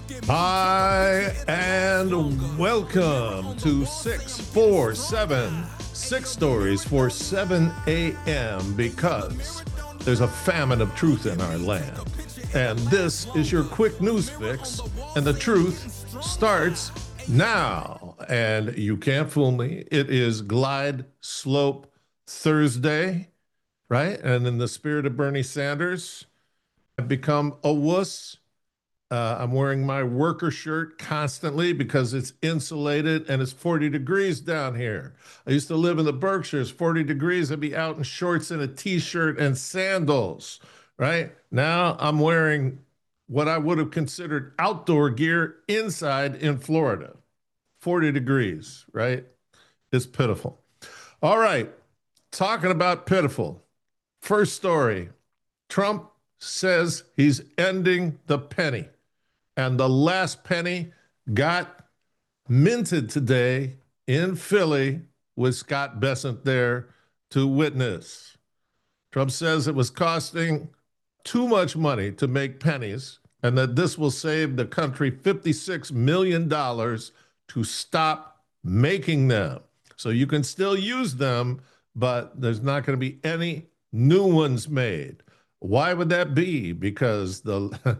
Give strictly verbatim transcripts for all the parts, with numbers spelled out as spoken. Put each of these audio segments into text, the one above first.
Hi, and welcome to six four seven, six stories for seven a m because there's a famine of truth in our land. And this is your quick news fix, and the truth starts now. And you can't fool me. It is Glide Slope Thursday, right? And in the spirit of Bernie Sanders, I've become a wuss. Uh, I'm wearing my worker shirt constantly because it's insulated and it's forty degrees down here. I used to live in the Berkshires, forty degrees. I'd be out in shorts and a t-shirt and sandals, right? Now I'm wearing what I would have considered outdoor gear inside in Florida. forty degrees, right? It's pitiful. All right, talking about pitiful. First story, Trump says he's ending the penny. And the last penny got minted today in Philly with Scott Bessent there to witness. Trump says it was costing too much money to make pennies and that this will save the country fifty-six million dollars to stop making them. So you can still use them, but there's not going to be any new ones made. Why would that be? Because the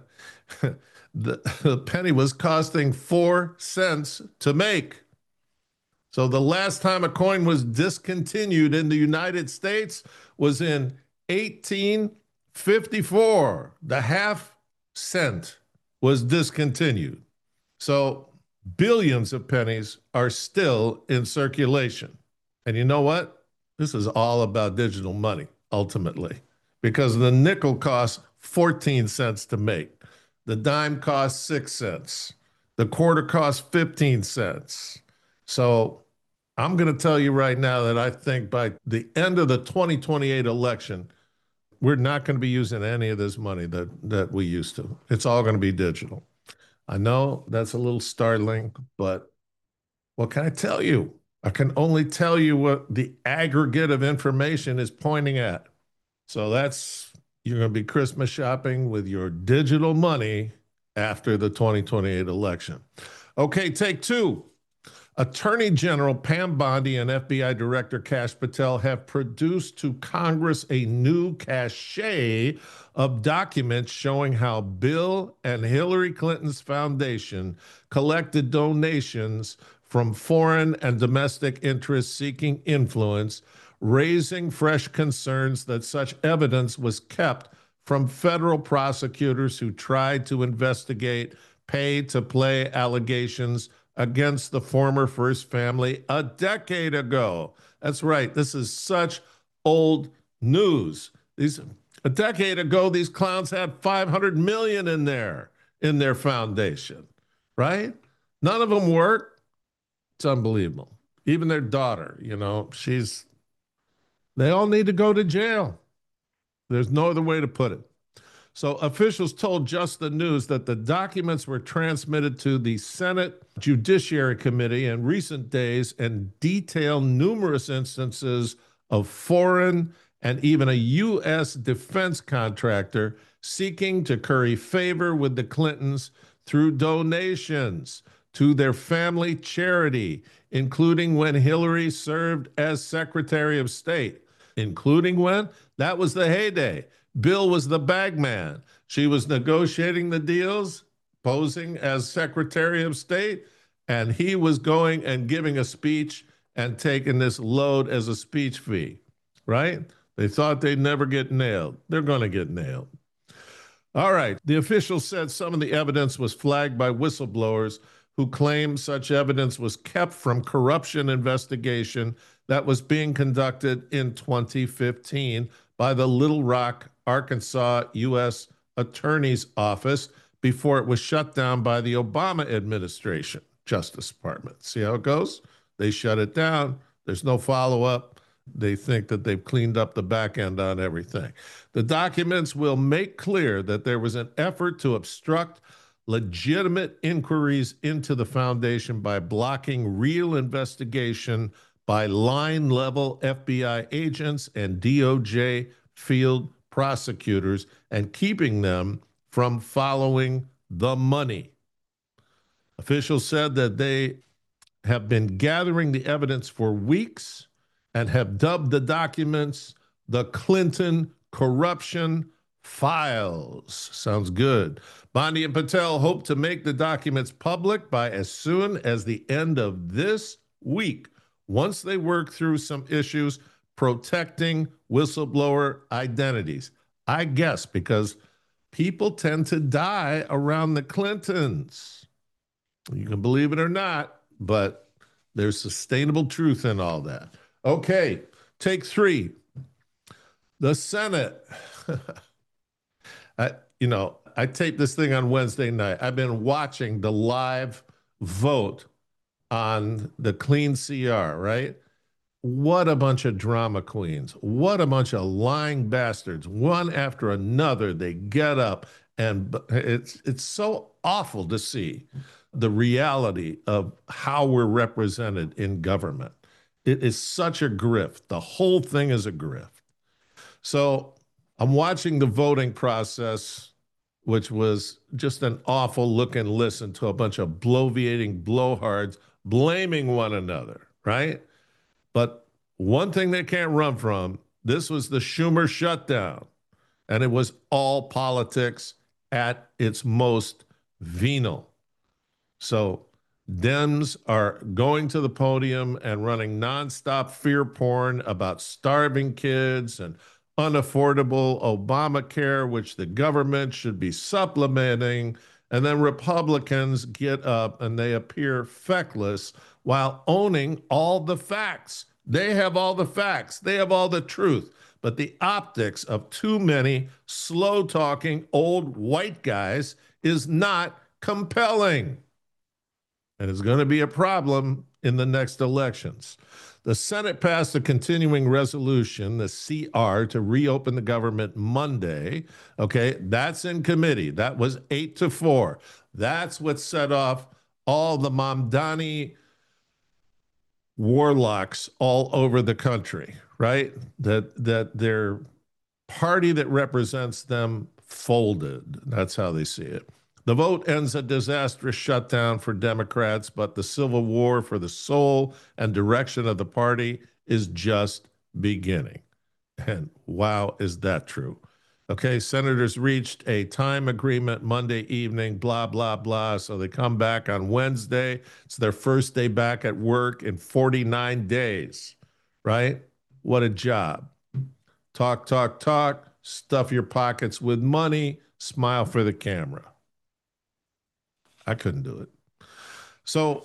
The, the penny was costing four cents to make. So the last time a coin was discontinued in the United States was in eighteen fifty-four. The half cent was discontinued. So billions of pennies are still in circulation. And you know what? This is all about digital money, ultimately, because the nickel costs fourteen cents to make. The dime costs six cents. The quarter costs fifteen cents. So I'm going to tell you right now that I think by the end of the twenty twenty-eight election, we're not going to be using any of this money that, that we used to. It's all going to be digital. I know that's a little startling, but what can I tell you? I can only tell you what the aggregate of information is pointing at. So that's you're going to be Christmas shopping with your digital money after the twenty twenty-eight election. Okay, take two. Attorney General Pam Bondi and F B I Director Kash Patel have produced to Congress a new cache of documents showing how Bill and Hillary Clinton's foundation collected donations from foreign and domestic interests seeking influence, raising fresh concerns that such evidence was kept from federal prosecutors who tried to investigate pay-to-play allegations against the former First Family a decade ago. That's right. This is such old news. These a decade ago, these clowns had five hundred million dollars in there in their foundation, right? None of them worked. It's unbelievable. Even their daughter, you know, she's they all need to go to jail. There's no other way to put it. So officials told Just the News that the documents were transmitted to the Senate Judiciary Committee in recent days and detail numerous instances of foreign and even a U S defense contractor seeking to curry favor with the Clintons through donations to their family charity, including when Hillary served as Secretary of State. Including when? That was the heyday. Bill was the bag man. She was negotiating the deals, posing as Secretary of State, and he was going and giving a speech and taking this load as a speech fee, right? They thought they'd never get nailed. They're going to get nailed. All right. The officials said some of the evidence was flagged by whistleblowers who claimed such evidence was kept from corruption investigation that was being conducted in twenty fifteen by the Little Rock, Arkansas U S Attorney's Office before it was shut down by the Obama administration, Justice Department. See how it goes? They shut it down. There's no follow-up. They think that they've cleaned up the back end on everything. The documents will make clear that there was an effort to obstruct legitimate inquiries into the foundation by blocking real investigation by line-level F B I agents and D O J field prosecutors and keeping them from following the money. Officials said that they have been gathering the evidence for weeks and have dubbed the documents the Clinton corruption files. Sounds good. Bondi and Patel hope to make the documents public by as soon as the end of this week, once they work through some issues protecting whistleblower identities. I guess because people tend to die around the Clintons. You can believe it or not, but there's sustainable truth in all that. Okay, take three. The Senate. I, you know, I taped this thing on Wednesday night. I've been watching the live vote on the Clean C R, right? What a bunch of drama queens. What a bunch of lying bastards. One after another, they get up, and it's it's so awful to see the reality of how we're represented in government. It is such a grift. The whole thing is a grift. So I'm watching the voting process, which was just an awful look and listen to a bunch of bloviating blowhards blaming one another, right? But one thing they can't run from, this was the Schumer shutdown, and it was all politics at its most venal. So Dems are going to the podium and running nonstop fear porn about starving kids and unaffordable Obamacare, which the government should be supplementing. And then Republicans get up and they appear feckless while owning all the facts. They have all the facts. They have all the truth. But the optics of too many slow-talking old white guys is not compelling. And it's going to be a problem in the next elections. The Senate passed a continuing resolution, the C R, to reopen the government Monday. Okay, that's in committee. That was eight to four. That's what set off all the Mamdani warlocks all over the country, right? That that their party that represents them folded. That's how they see it. The vote ends a disastrous shutdown for Democrats, but the civil war for the soul and direction of the party is just beginning. And wow, is that true? Okay, senators reached a time agreement Monday evening, blah, blah, blah. So they come back on Wednesday. It's their first day back at work in forty-nine days, right? What a job. Talk, talk, talk, stuff your pockets with money, smile for the camera. I couldn't do it. So,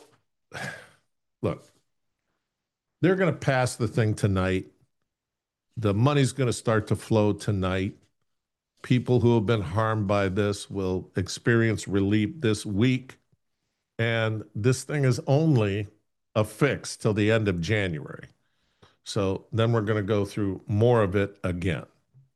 look, they're going to pass the thing tonight. The money's going to start to flow tonight. People who have been harmed by this will experience relief this week. And this thing is only a fix till the end of January. So then we're going to go through more of it again.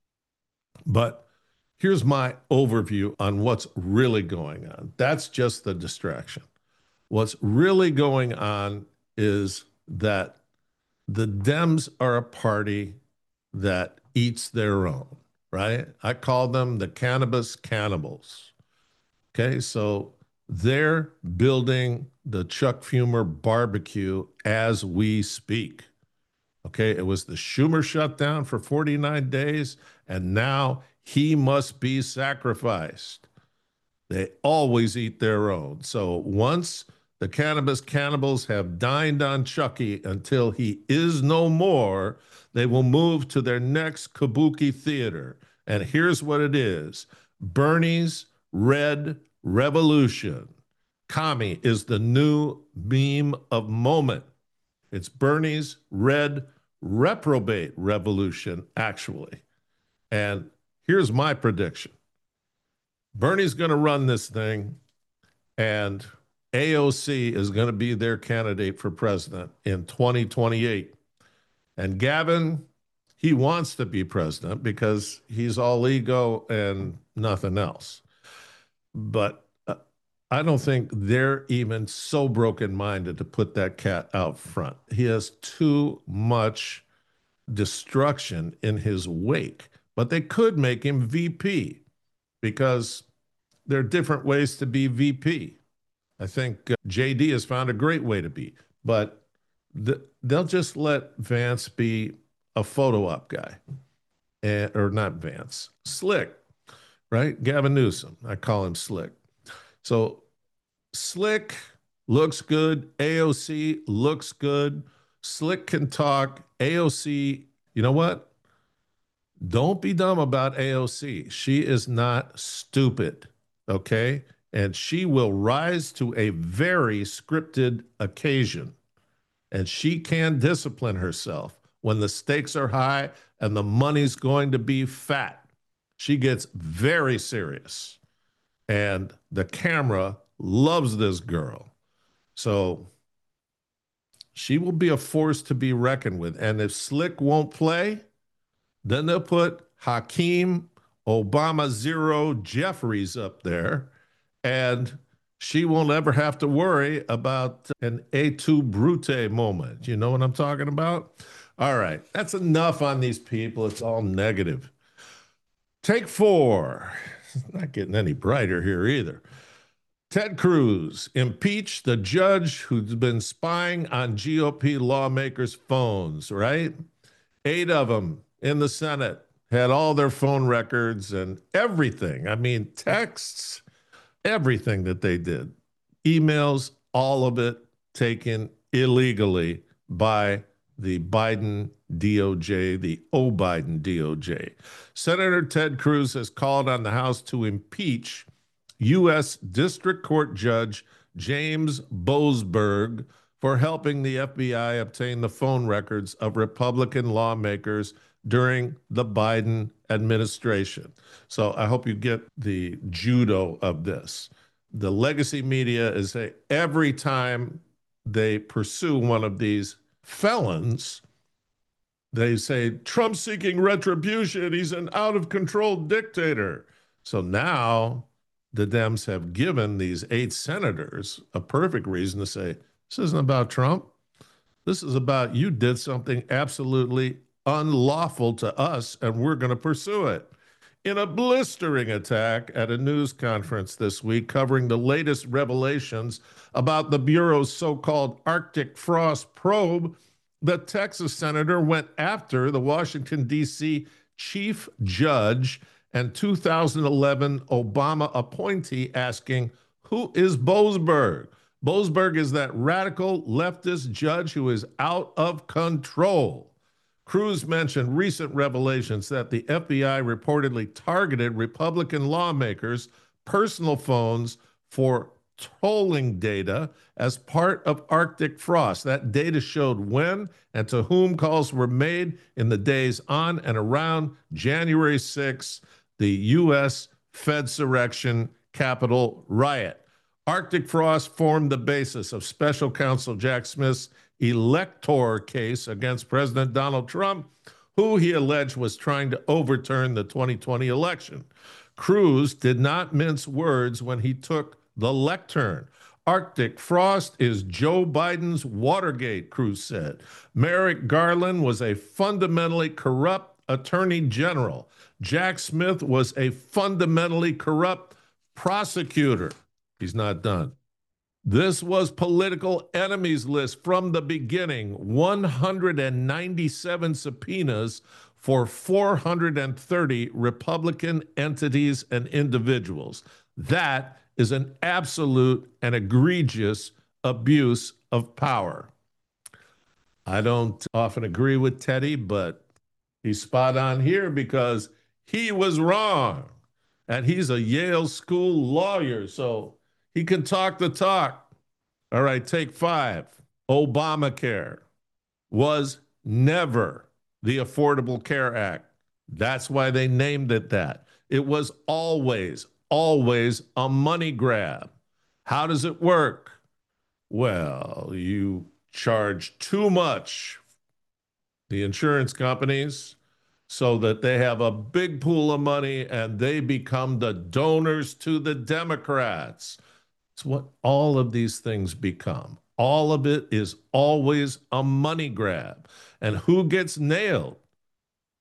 But here's my overview on what's really going on. That's just the distraction. What's really going on is that the Dems are a party that eats their own, right? I call them the cannabis cannibals. Okay, so they're building the Chuck Fumer barbecue as we speak. Okay, it was the Schumer shutdown for forty-nine days, and now he must be sacrificed. They always eat their own. So once the cannabis cannibals have dined on Chucky until he is no more, they will move to their next kabuki theater. And here's what it is. Bernie's Red Revolution. Kami is the new meme of moment. It's Bernie's Red Reprobate Revolution, actually. And here's my prediction. Bernie's going to run this thing, and A O C is going to be their candidate for president in twenty twenty-eight. And Gavin, he wants to be president because he's all ego and nothing else. But uh, I don't think they're even so broken-minded to put that cat out front. He has too much destruction in his wake. But they could make him V P because there are different ways to be V P. I think uh, J D has found a great way to be, but the, they'll just let Vance be a photo op guy, and, or not Vance, Slick, right? Gavin Newsom. I call him Slick. So Slick looks good. A O C looks good. Slick can talk. A O C, you know what? Don't be dumb about A O C. She is not stupid, okay? And she will rise to a very scripted occasion. And she can discipline herself when the stakes are high and the money's going to be fat. She gets very serious. And the camera loves this girl. So she will be a force to be reckoned with. And if Slick won't play, then they'll put Hakeem Obama Zero Jeffries up there, and she won't ever have to worry about an et tu Brute moment. You know what I'm talking about? All right, that's enough on these people. It's all negative. Take four. It's not getting any brighter here either. Ted Cruz impeached the judge who's been spying on G O P lawmakers' phones, right? Eight of them in the Senate had all their phone records and everything. I mean, texts, everything that they did, emails, all of it taken illegally by the Biden D O J, the O Biden D O J. Senator Ted Cruz has called on the House to impeach U S District Court Judge James Boasberg for helping the F B I obtain the phone records of Republican lawmakers during the Biden administration. So I hope you get the judo of this. The legacy media is a, every time they pursue one of these felons, they say, Trump's seeking retribution. He's an out of control dictator. So now the Dems have given these eight senators a perfect reason to say, this isn't about Trump. This is about you did something absolutely unlawful to us, and we're going to pursue it. In a blistering attack at a news conference this week covering the latest revelations about the Bureau's so-called Arctic frost probe, the Texas senator went after the Washington, D C chief judge and two thousand eleven Obama appointee, asking, who is Boasberg? Boasberg is that radical leftist judge who is out of control. Cruz mentioned recent revelations that the F B I reportedly targeted Republican lawmakers' personal phones for tolling data as part of Arctic frost. That data showed when and to whom calls were made in the days on and around January sixth, the U S Fedsurrection Capitol riot. Arctic frost formed the basis of special counsel Jack Smith's elector case against President Donald Trump, who he alleged was trying to overturn the twenty twenty election. Cruz did not mince words when he took the lectern. Arctic frost is Joe Biden's Watergate, Cruz said. Merrick Garland was a fundamentally corrupt attorney general. Jack Smith was a fundamentally corrupt prosecutor. He's not done. This was political enemies list from the beginning. one hundred ninety-seven subpoenas for four hundred thirty Republican entities and individuals. That is an absolute and egregious abuse of power. I don't often agree with Teddy, but he's spot on here because he was wrong. And he's a Yale School lawyer, so he can talk the talk. All right, take five. Obamacare was never the Affordable Care Act. That's why they named it that. It was always, always a money grab. How does it work? Well, you charge too much, the insurance companies, so that they have a big pool of money and they become the donors to the Democrats. It's what all of these things become. All of it is always a money grab. And who gets nailed?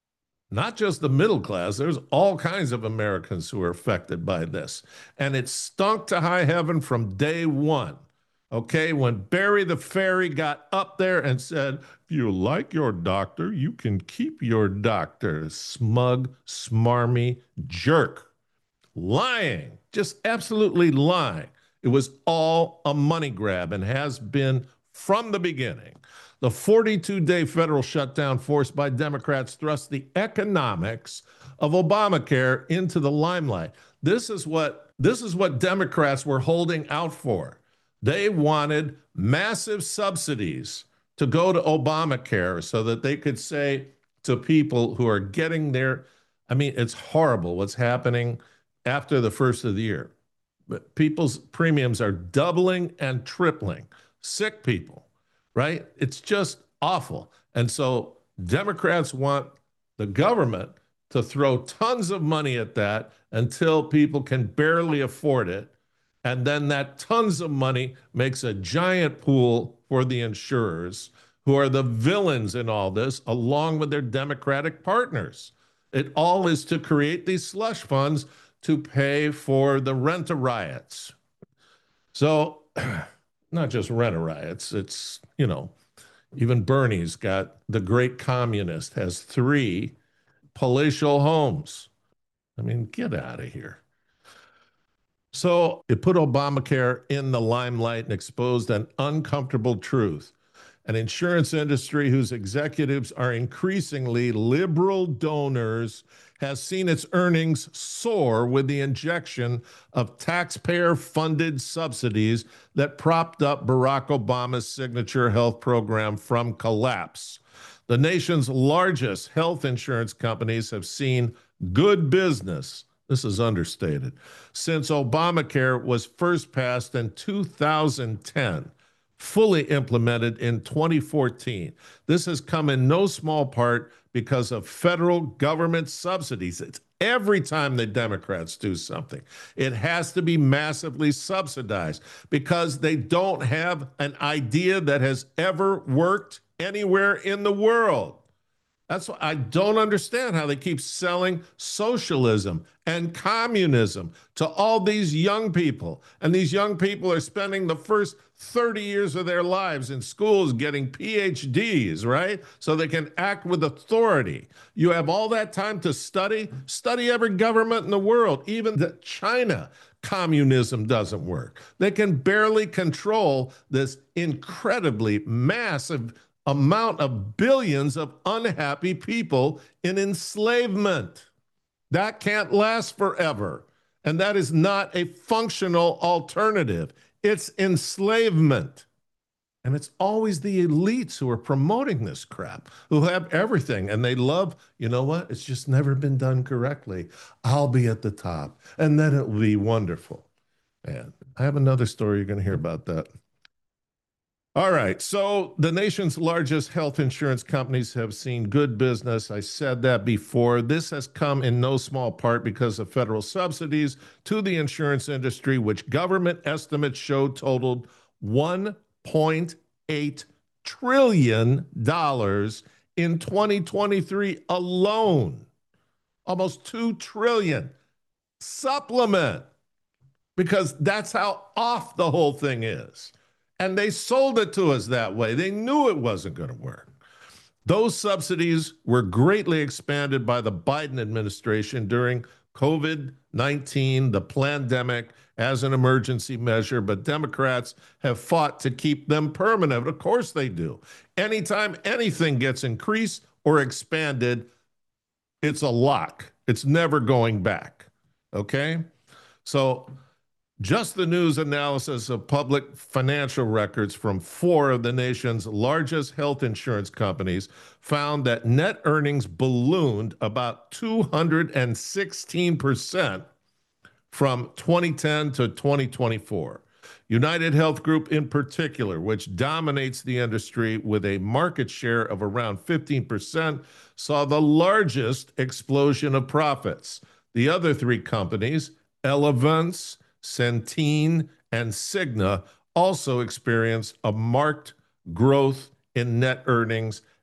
Not just the middle class, there's all kinds of Americans who are affected by this. And it stunk to high heaven from day one. Okay, when Barry the Fairy got up there and said, if you like your doctor, you can keep your doctor. Smug, smarmy jerk. Lying, just absolutely lying. It was all a money grab and has been from the beginning. The forty-two day federal shutdown forced by Democrats thrust the economics of Obamacare into the limelight. This is what this is what Democrats were holding out for. They wanted massive subsidies to go to Obamacare so that they could say to people who are getting their, I mean, it's horrible what's happening after the first of the year. But people's premiums are doubling and tripling. Sick people, right? It's just awful. And so Democrats want the government to throw tons of money at that until people can barely afford it. And then that tons of money makes a giant pool for the insurers, who are the villains in all this, along with their Democratic partners. It all is to create these slush funds to pay for the rent-a-riots. So not just rent-a-riots, it's, you know, even Bernie's got, the great communist has three palatial homes. I mean, get out of here. So it put Obamacare in the limelight and exposed an uncomfortable truth. An insurance industry whose executives are increasingly liberal donors has seen its earnings soar with the injection of taxpayer-funded subsidies that propped up Barack Obama's signature health program from collapse. The nation's largest health insurance companies have seen good business, this is understated, since Obamacare was first passed in two thousand ten. Fully implemented in twenty fourteen. This has come in no small part because of federal government subsidies. It's every time the Democrats do something, it has to be massively subsidized because they don't have an idea that has ever worked anywhere in the world. That's why I don't understand how they keep selling socialism and communism to all these young people. And these young people are spending the first thirty years of their lives in schools getting P H Ds, right? So they can act with authority. You have all that time to study. Study every government in the world, even the China. Communism doesn't work. They can barely control this incredibly massive amount of billions of unhappy people in enslavement. That can't last forever. And that is not a functional alternative. It's enslavement. And it's always the elites who are promoting this crap, who have everything. And they love, you know what? It's just never been done correctly. I'll be at the top. And then it will be wonderful. Man, I have another story. You're going to hear about that. All right, so the nation's largest health insurance companies have seen good business. I said that before. This has come in no small part because of federal subsidies to the insurance industry, which government estimates show totaled one point eight trillion dollars in twenty twenty-three alone. Almost two trillion dollars. Supplement, because that's how off the whole thing is. And they sold it to us that way. They knew it wasn't going to work. Those subsidies were greatly expanded by the Biden administration during COVID nineteen, the pandemic, as an emergency measure, but Democrats have fought to keep them permanent. Of course they do. Anytime anything gets increased or expanded, it's a lock. It's never going back, okay? So just the news analysis of public financial records from four of the nation's largest health insurance companies found that net earnings ballooned about two hundred sixteen percent from twenty ten to twenty twenty-four. United Health Group in particular, which dominates the industry with a market share of around fifteen percent, saw the largest explosion of profits. The other three companies, Elevance, Centene, and Cigna, also experienced a marked growth in net earnings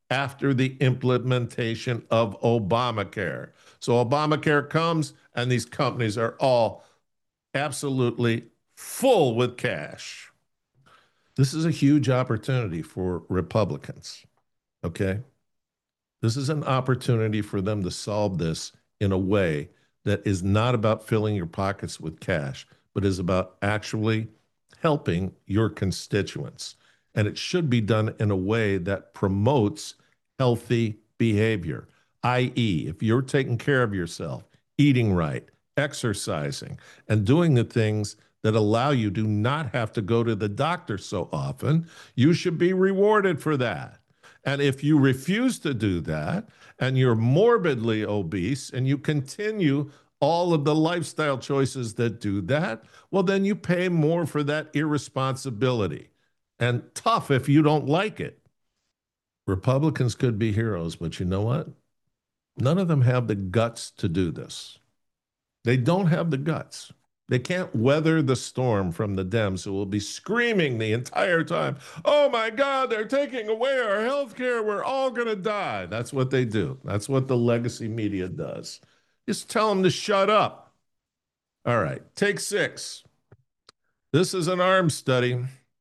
after the implementation of Obamacare. So Obamacare comes, and these companies are all absolutely full with cash. This is a huge opportunity for Republicans, okay? This is an opportunity for them to solve this in a way that is not about filling your pockets with cash, but is about actually helping your constituents. And it should be done in a way that promotes healthy behavior, that is, if you're taking care of yourself, eating right, exercising, and doing the things that allow you to not have to go to the doctor so often, you should be rewarded for that. And if you refuse to do that and you're morbidly obese and you continue all of the lifestyle choices that do that, well, then you pay more for that irresponsibility. And tough if you don't like it. Republicans could be heroes, but you know what? None of them have the guts to do this. They don't have the guts. They can't weather the storm from the Dems, who will be screaming the entire time, oh my God, they're taking away our health care. We're all going to die. That's what they do. That's what the legacy media does. Just tell them to shut up. All right, take six. This is an arms study.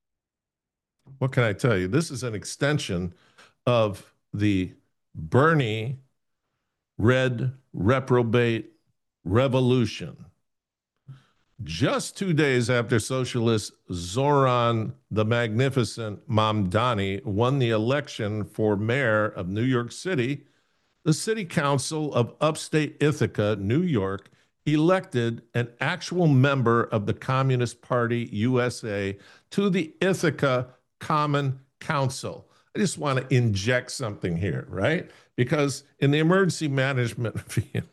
What can I tell you? This is an extension of the Bernie red reprobate revolution. Just two days after socialist Zoran the Magnificent Mamdani won the election for mayor of New York City, the City Council of Upstate Ithaca, New York, elected an actual member of the Communist Party U S A to the Ithaca Common Council. I just want to inject something here, right? Because in the emergency management field,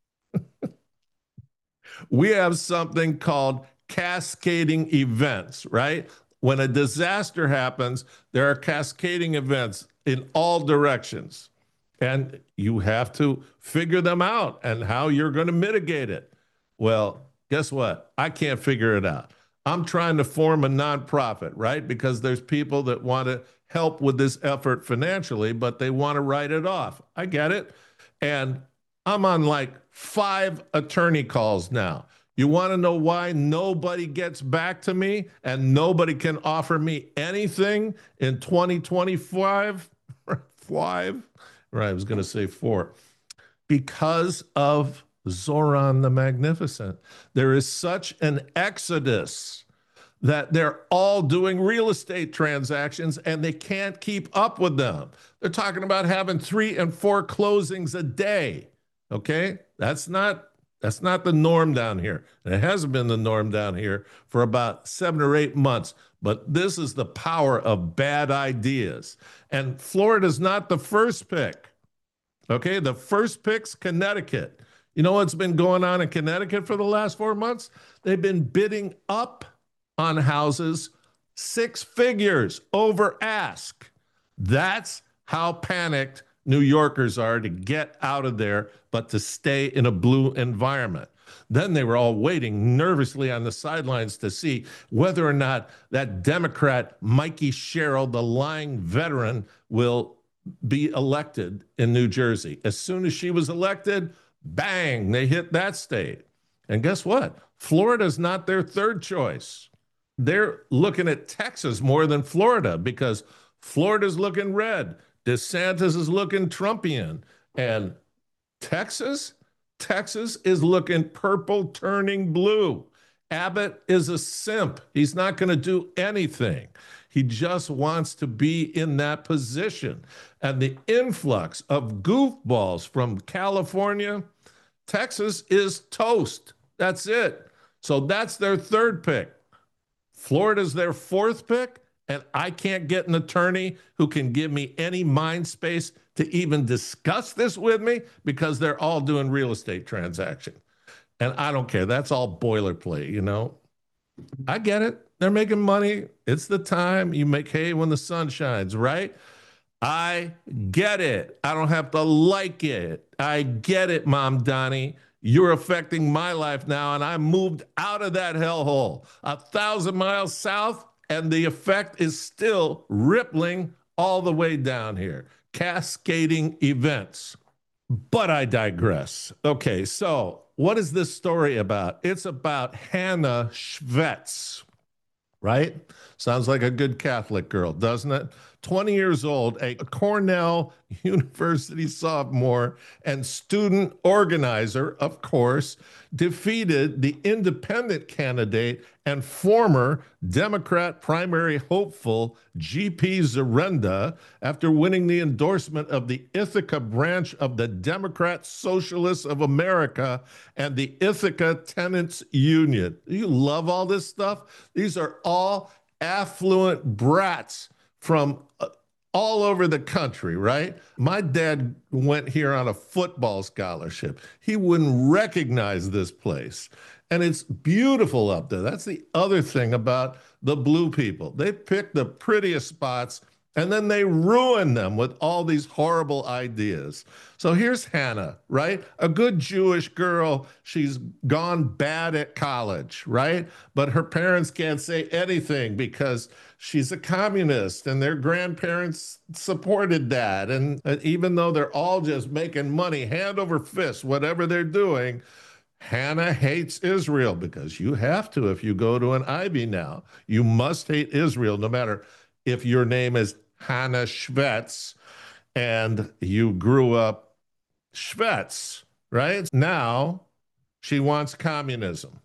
we have something called cascading events, right? When a disaster happens, there are cascading events in all directions. And you have to figure them out and how you're going to mitigate it. Well, guess what? I can't figure it out. I'm trying to form a nonprofit, right? Because there's people that want to help with this effort financially, but they want to write it off. I get it. And I'm on like five attorney calls now. You want to know why nobody gets back to me and nobody can offer me anything in twenty twenty-five? Five? Right, I was going to say four. Because of Zoran the Magnificent. There is such an exodus that they're all doing real estate transactions and they can't keep up with them. They're talking about having three and four closings a day. Okay, that's not that's not the norm down here. And it hasn't been the norm down here for about seven or eight months. But this is the power of bad ideas. And Florida's not the first pick. Okay, the first pick's Connecticut. You know what's been going on in Connecticut for the last four months? They've been bidding up on houses six figures over ask. That's how panicked New Yorkers are to get out of there, but to stay in a blue environment. Then they were all waiting nervously on the sidelines to see whether or not that Democrat, Mikey Sherrill, the lying veteran, will be elected in New Jersey. As soon as she was elected, bang, they hit that state. And guess what? Florida's not their third choice. They're looking at Texas more than Florida because Florida's looking red. DeSantis is looking Trumpian. And Texas? Texas is looking purple turning blue. Abbott is a simp. He's not going to do anything. He just wants to be in that position. And the influx of goofballs from California, Texas is toast. That's it. So that's their third pick. Florida's their fourth pick. And I can't get an attorney who can give me any mind space to even discuss this with me because they're all doing real estate transactions. And I don't care. That's all boilerplate, you know. I get it. They're making money. It's the time. You make hay when the sun shines, right? I get it. I don't have to like it. I get it, Mamdani. You're affecting my life now, and I moved out of that hellhole a thousand miles south, and the effect is still rippling all the way down here, cascading events. But I digress. Okay, so what is this story about? It's about Hannah Schvetz, right? Sounds like a good Catholic girl, doesn't it? twenty years old, a Cornell University sophomore and student organizer, of course, defeated the independent candidate and former Democrat primary hopeful G P Zarenda after winning the endorsement of the Ithaca branch of the Democrat Socialists of America and the Ithaca Tenants Union. You love all this stuff? These are all affluent brats from uh, all over the country, right? My dad went here on a football scholarship. He wouldn't recognize this place. And it's beautiful up there. That's the other thing about the blue people. They pick the prettiest spots and then they ruin them with all these horrible ideas. So here's Hannah, right? A good Jewish girl. She's gone bad at college, right? But her parents can't say anything because she's a communist and their grandparents supported that. And even though they're all just making money hand over fist, whatever they're doing, Hannah hates Israel because you have to if you go to an Ivy now. You must hate Israel no matter if your name is Hannah Schvetz and you grew up Schvetz, right? Now she wants communism.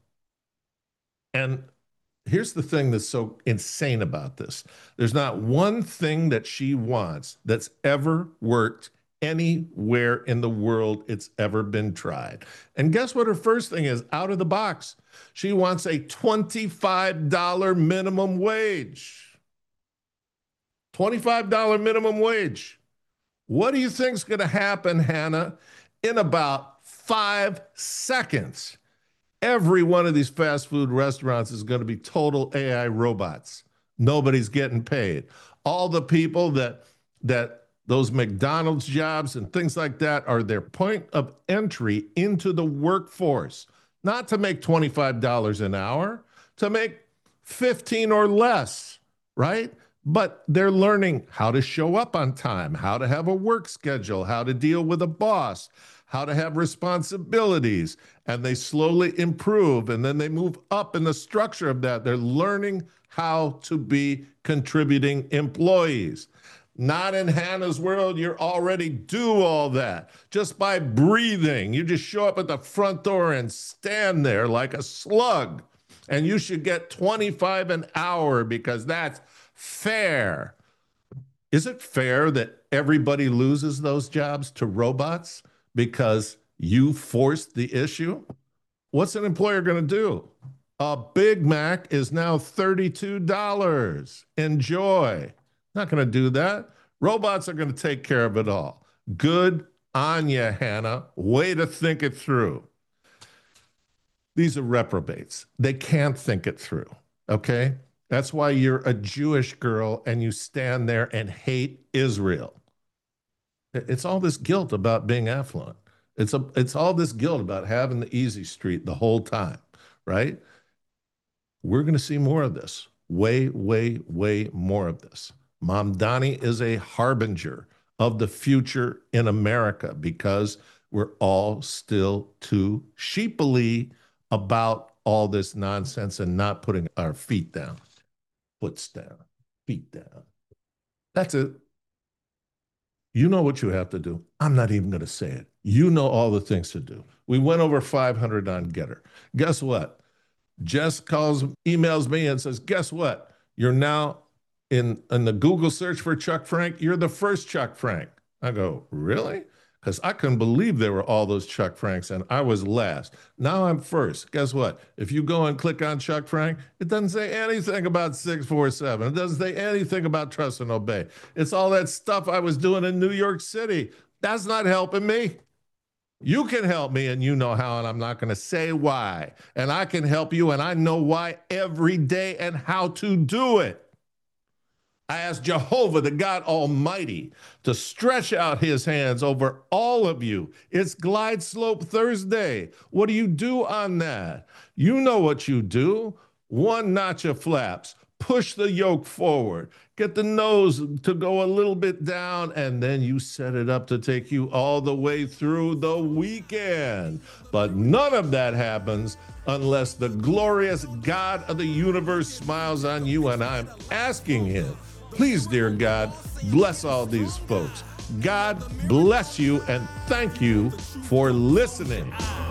And here's the thing that's so insane about this. There's not one thing that she wants that's ever worked anywhere in the world it's ever been tried. And guess what her first thing is out of the box? She wants a twenty-five dollars minimum wage. twenty-five dollars minimum wage. What do you think's going to happen, Hannah? In about five seconds, every one of these fast food restaurants is going to be total A I robots. Nobody's getting paid. All the people that that those McDonald's jobs and things like that are their point of entry into the workforce, not to make twenty-five dollars an hour, to make fifteen or less, right? But they're learning how to show up on time, how to have a work schedule, how to deal with a boss, how to have responsibilities, and they slowly improve, and then they move up in the structure of that. They're learning how to be contributing employees. Not in Hannah's world. You're already do all that just by breathing. You just show up at the front door and stand there like a slug, and you should get twenty-five an hour because that's fair. Is it fair that everybody loses those jobs to robots because you forced the issue? What's an employer going to do? A Big Mac is now thirty-two dollars. Enjoy. Not going to do that. Robots are going to take care of it all. Good on you, Hannah. Way to think it through. These are reprobates. They can't think it through, okay? That's why you're a Jewish girl and you stand there and hate Israel. It's all this guilt about being affluent. It's, a, it's all this guilt about having the easy street the whole time, right? We're going to see more of this. Way, way, way more of this. Mamdani is a harbinger of the future in America because we're all still too sheepily about all this nonsense and not putting our feet down. Foots down, feet down. That's it. You know what you have to do. I'm not even going to say it. You know all the things to do. We went over five hundred on Getter. Guess what? Jess calls, emails me and says, guess what? You're now in, in the Google search for Chuck Frank. You're the first Chuck Frank. I go, really? Because I couldn't believe there were all those Chuck Franks and I was last. Now I'm first. Guess what? If you go and click on Chuck Frank, it doesn't say anything about six four seven. It doesn't say anything about Trust and Obey. It's all that stuff I was doing in New York City. That's not helping me. You can help me and you know how, and I'm not going to say why. And I can help you and I know why every day and how to do it. I ask Jehovah, the God Almighty, to stretch out his hands over all of you. It's Glide Slope Thursday. What do you do on that? You know what you do. One notch of flaps. Push the yoke forward. get the nose to go a little bit down, and then you set it up to take you all the way through the weekend. But none of that happens unless the glorious God of the universe smiles on you, and I'm asking him, please, dear God, bless all these folks. God bless you, and thank you for listening.